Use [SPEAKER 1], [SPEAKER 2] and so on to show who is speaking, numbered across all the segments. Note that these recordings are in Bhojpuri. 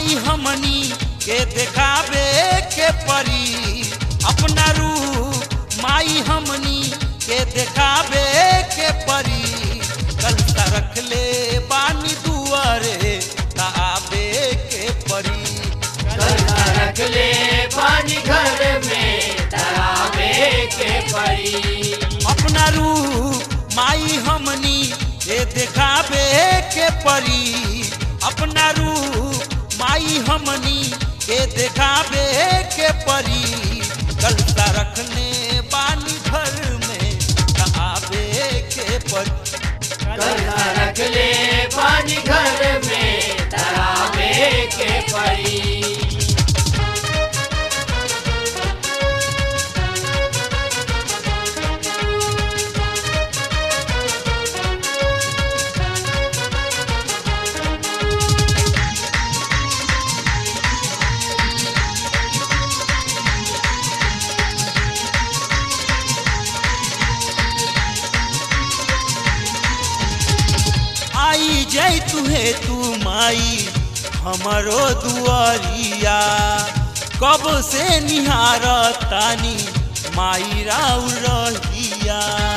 [SPEAKER 1] माई हमनी के देखावे के परी अपना रूप माई हमनी के देखावे के परी कलता रख ले बानी दुआरे ताबे के परी
[SPEAKER 2] कलता रख ले बानी घर में ताबे के परी
[SPEAKER 1] अपना रूप माई हमनी के देखावे के परी अपना रूप माई हमनी के देखावे के परी कलता रखने बानी घर में ताबे के परी
[SPEAKER 2] कलता रख ले बानी घर में ताबे के परी
[SPEAKER 1] आई जय तुहे तू माई हमारो दुआरिया कब से निहार तानी माई राउ रहिया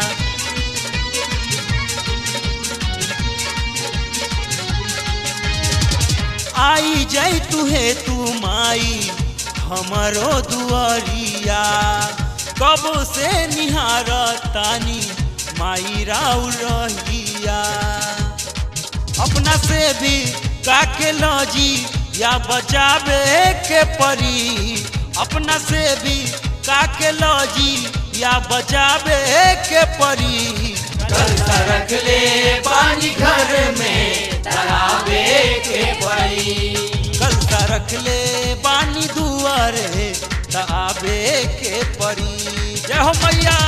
[SPEAKER 1] आई जय तुहे तू माई हमारो दुआरिया कब से निहार तानी माई राउ रहिया अपना से भी काके लजी या बचावे के परी अपना से भी काके लजी या बचावे के परी
[SPEAKER 2] कलता रख ले बानी घर में ताबे के परी
[SPEAKER 1] कलता रख ले बानी दुआरे ताबे के परी जय हो मैया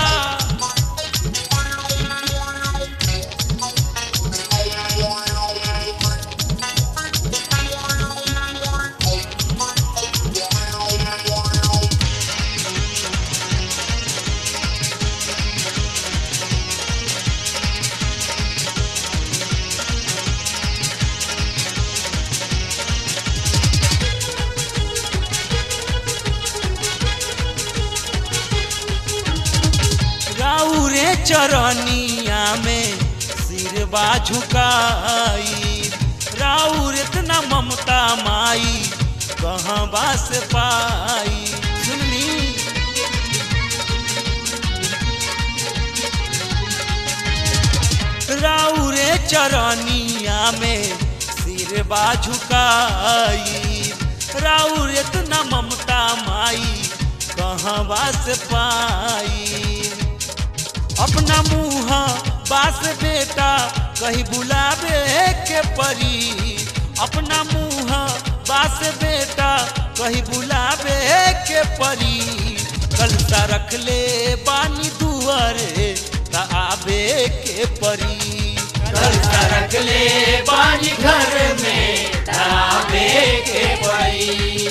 [SPEAKER 1] राउरे चरनिया में सिरबा झुकाई राउर इतना ममता माई कहाँ बास पाई सुनली राउरे चरनिया में सिरबा झुकाई राउर इतना ममता माई कहाँ बास पाई अपना मुँह बास बेटा कहीं बुलावे के परी अपना मुँह बास बेटा कहीं बुलावे के परी कलता रख ले बानी दुआरे ताबे के परी
[SPEAKER 2] कलता रख ले बानी घर में ताबे के परी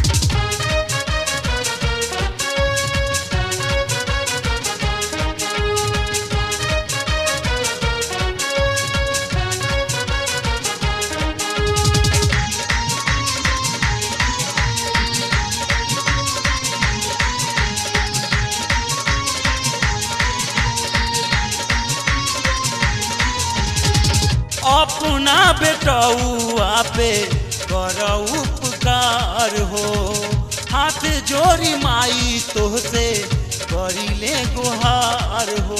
[SPEAKER 1] अपना बेटौआ पे कर उपकार हो हाथ जोड़ी माई तोहसे करी ले गुहार हो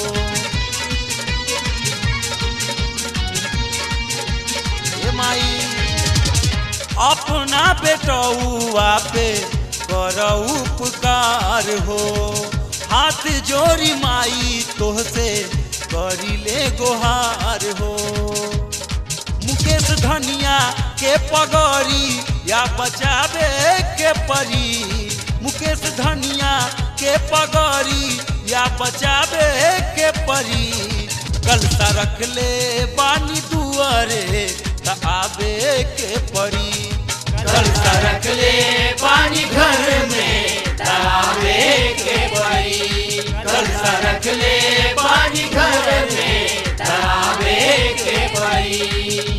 [SPEAKER 1] ए माई अपना बेटौआ पे कर उपकार हो हाथ जोड़ी माई तोहसे करी ले गुहार हो मुकेश धनिया के पगड़ी या बचावे के परी मुकेश धनिया के पगड़ी या बचावे के परी कलता रख ले बानी दुआरे ताबे के परी
[SPEAKER 2] कलता रख ले बानी घर में ताबे के परी कलता रख ले बानी घर में ताबे के परी